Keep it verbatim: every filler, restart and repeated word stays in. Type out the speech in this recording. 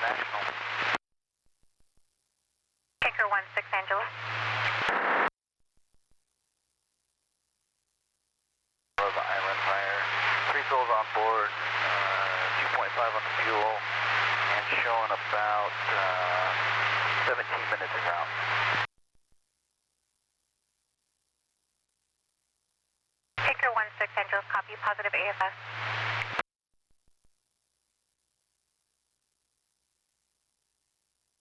National. Kicker one six Angeles. The island fire. Three souls on board, uh, two point five on the fuel, and showing about uh, seventeen minutes en route. Kicker one six Angeles, copy, positive A F S.